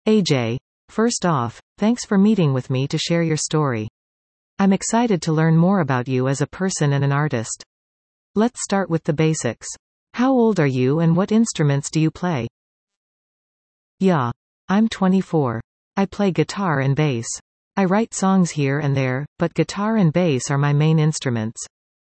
AJ, first off, thanks for meeting with me to share your story. I'm excited to learn more about you as a person and an artist. Let's start with the basics. How old are you and what instruments do you play? Yeah. I'm 24. I play guitar and bass. I write songs here and there, but guitar and bass are my main instruments.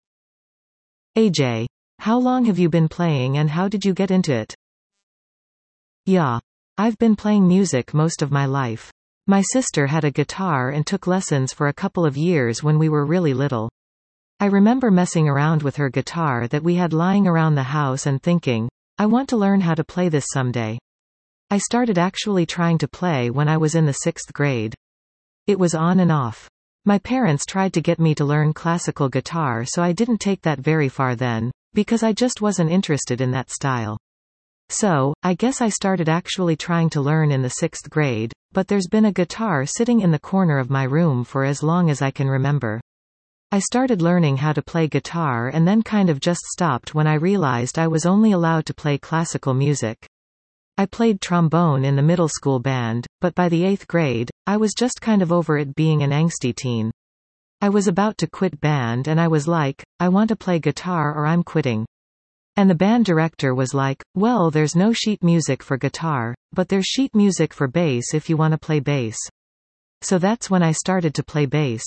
AJ, how long have you been playing and how did you get into it? Yeah. I've been playing music most of my life. My sister had a guitar and took lessons for a couple of years when we were really little. I remember messing around with her guitar that we had lying around the house and thinking, I want to learn how to play this someday. I started actually trying to play when I was in the 6th grade. It was on and off. My parents tried to get me to learn classical guitar, so I didn't take that very far then, because I just wasn't interested in that style. So, I guess I started actually trying to learn in the 6th grade, but there's been a guitar sitting in the corner of my room for as long as I can remember. I started learning how to play guitar and then kind of just stopped when I realized I was only allowed to play classical music. I played trombone in the middle school band, but by the 8th grade, I was just kind of over it being an angsty teen. I was about to quit band and I was like, I want to play guitar or I'm quitting. And the band director was like, well, there's no sheet music for guitar, but there's sheet music for bass if you want to play bass. So that's when I started to play bass.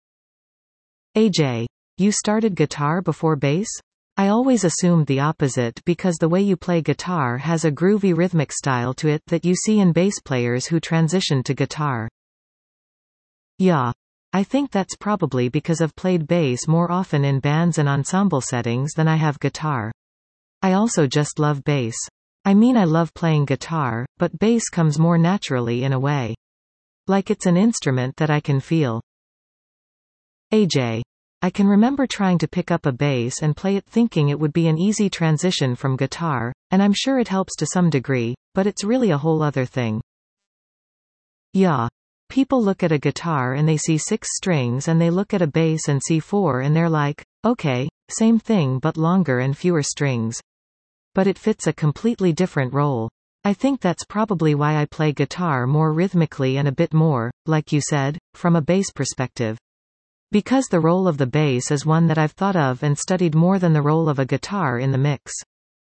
AJ, you started guitar before bass? I always assumed the opposite because the way you play guitar has a groovy rhythmic style to it that you see in bass players who transition to guitar. Yeah. I think that's probably because I've played bass more often in bands and ensemble settings than I have guitar. I also just love bass. I mean, I love playing guitar, but bass comes more naturally in a way. Like it's an instrument that I can feel. AJ, I can remember trying to pick up a bass and play it thinking it would be an easy transition from guitar, and I'm sure it helps to some degree, but it's really a whole other thing. Yeah. People look at a guitar and they see 6 strings and they look at a bass and see 4 and they're like, okay, same thing but longer and fewer strings. But it fits a completely different role. I think that's probably why I play guitar more rhythmically and a bit more, like you said, from a bass perspective. Because the role of the bass is one that I've thought of and studied more than the role of a guitar in the mix.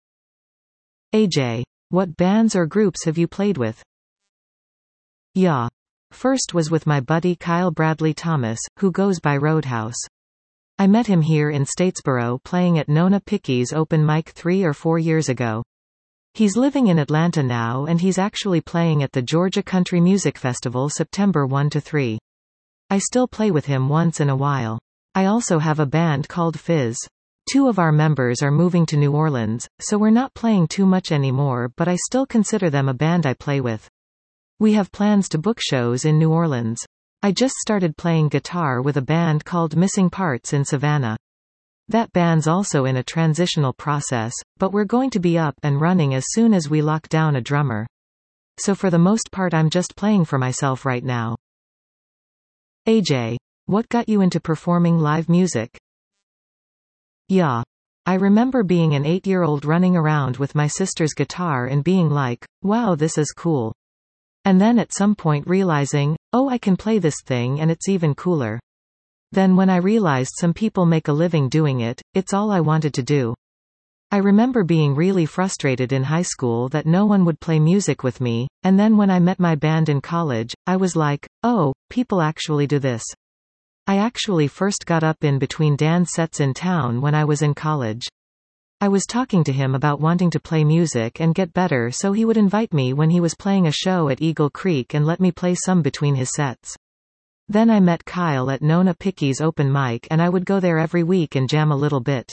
AJ, what bands or groups have you played with? Yeah. First was with my buddy Kyle Bradley Thomas, who goes by Roadhouse. I met him here in Statesboro playing at Nona Pickey's open mic 3 or 4 years ago. He's living in Atlanta now and he's actually playing at the Georgia Country Music Festival September 1 to 3. I still play with him once in a while. I also have a band called Fizz. 2 of our members are moving to New Orleans, so we're not playing too much anymore, but I still consider them a band I play with. We have plans to book shows in New Orleans. I just started playing guitar with a band called Missing Parts in Savannah. That band's also in a transitional process, but we're going to be up and running as soon as we lock down a drummer. So for the most part I'm just playing for myself right now. AJ, what got you into performing live music? Yeah. I remember being an 8-year-old running around with my sister's guitar and being like, wow, this is cool. And then at some point realizing, oh, I can play this thing and it's even cooler. Then when I realized some people make a living doing it, it's all I wanted to do. I remember being really frustrated in high school that no one would play music with me, and then when I met my band in college, I was like, oh, people actually do this. I actually first got up in between Dan's sets in town when I was in college. I was talking to him about wanting to play music and get better, so he would invite me when he was playing a show at Eagle Creek and let me play some between his sets. Then I met Kyle at Nona Pickey's open mic and I would go there every week and jam a little bit.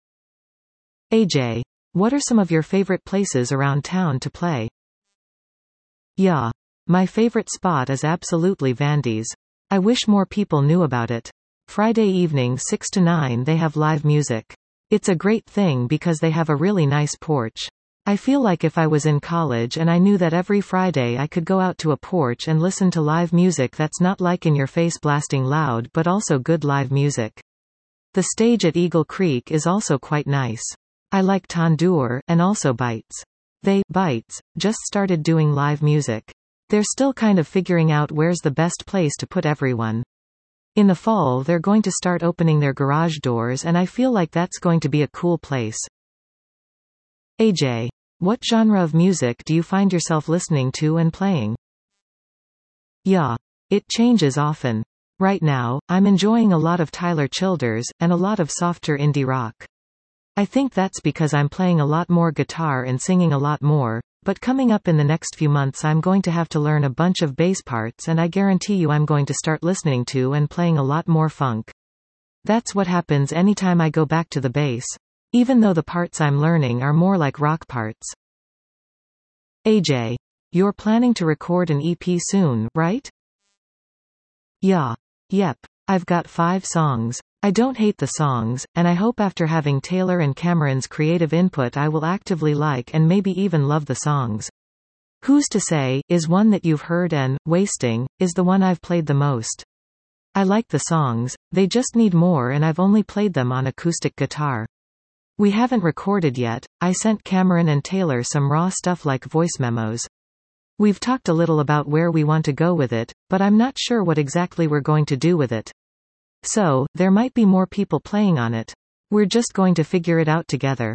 AJ, what are some of your favorite places around town to play? Yeah. My favorite spot is absolutely Vandy's. I wish more people knew about it. Friday evenings 6 to 9 they have live music. It's a great thing because they have a really nice porch. I feel like if I was in college and I knew that every Friday I could go out to a porch and listen to live music that's not like in your face blasting loud but also good live music. The stage at Eagle Creek is also quite nice. I like Tandoor, and also Bites. Bites, just started doing live music. They're still kind of figuring out where's the best place to put everyone. In the fall they're going to start opening their garage doors and I feel like that's going to be a cool place. AJ. What genre of music do you find yourself listening to and playing? Yeah. It changes often. Right now, I'm enjoying a lot of Tyler Childers, and a lot of softer indie rock. I think that's because I'm playing a lot more guitar and singing a lot more, but coming up in the next few months I'm going to have to learn a bunch of bass parts and I guarantee you I'm going to start listening to and playing a lot more funk. That's what happens anytime I go back to the bass. Even though the parts I'm learning are more like rock parts. AJ. You're planning to record an EP soon, right? Yeah. Yep. I've got 5 songs. I don't hate the songs, and I hope after having Taylor and Cameron's creative input I will actively like and maybe even love the songs. Who's to Say is one that you've heard and Wasting is the one I've played the most. I like the songs, they just need more and I've only played them on acoustic guitar. We haven't recorded yet. I sent Cameron and Taylor some raw stuff like voice memos. We've talked a little about where we want to go with it, but I'm not sure what exactly we're going to do with it. So, there might be more people playing on it. We're just going to figure it out together.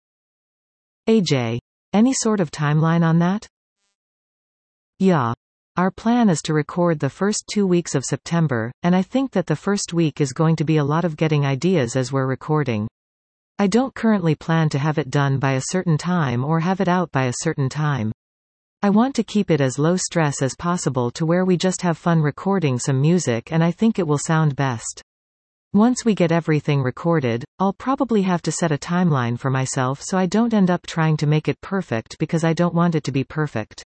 AJ. Any sort of timeline on that? Yeah. Our plan is to record the first 2 weeks of September, and I think that the first week is going to be a lot of getting ideas as we're recording. I don't currently plan to have it done by a certain time or have it out by a certain time. I want to keep it as low stress as possible to where we just have fun recording some music and I think it will sound best. Once we get everything recorded, I'll probably have to set a timeline for myself so I don't end up trying to make it perfect because I don't want it to be perfect.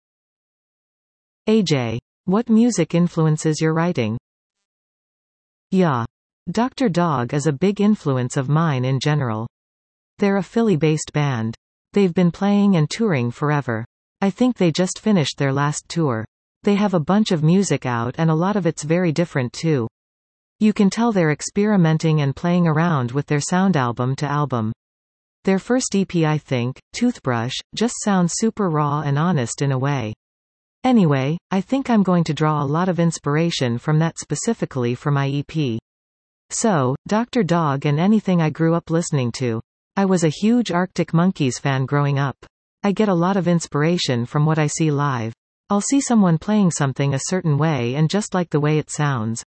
AJ. What music influences your writing? Yeah. Dr. Dog is a big influence of mine in general. They're a Philly-based band. They've been playing and touring forever. I think they just finished their last tour. They have a bunch of music out and a lot of it's very different too. You can tell they're experimenting and playing around with their sound album to album. Their first EP, I think, Toothbrush, just sounds super raw and honest in a way. Anyway, I think I'm going to draw a lot of inspiration from that specifically for my EP. So, Dr. Dog and anything I grew up listening to. I was a huge Arctic Monkeys fan growing up. I get a lot of inspiration from what I see live. I'll see someone playing something a certain way and just like the way it sounds.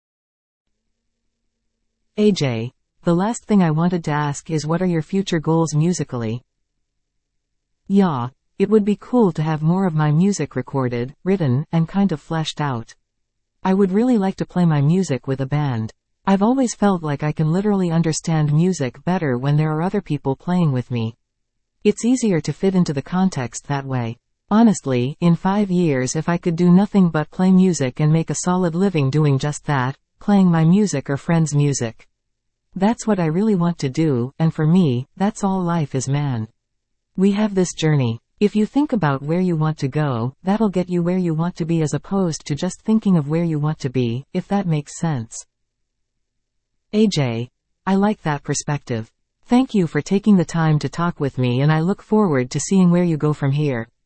AJ. The last thing I wanted to ask is what are your future goals musically? Yeah. It would be cool to have more of my music recorded, written, and kind of fleshed out. I would really like to play my music with a band. I've always felt like I can literally understand music better when there are other people playing with me. It's easier to fit into the context that way. Honestly, in 5 years if I could do nothing but play music and make a solid living doing just that, playing my music or friends' music. That's what I really want to do, and for me, that's all life is, man. We have this journey. If you think about where you want to go, that'll get you where you want to be as opposed to just thinking of where you want to be, if that makes sense. AJ. I like that perspective. Thank you for taking the time to talk with me and I look forward to seeing where you go from here.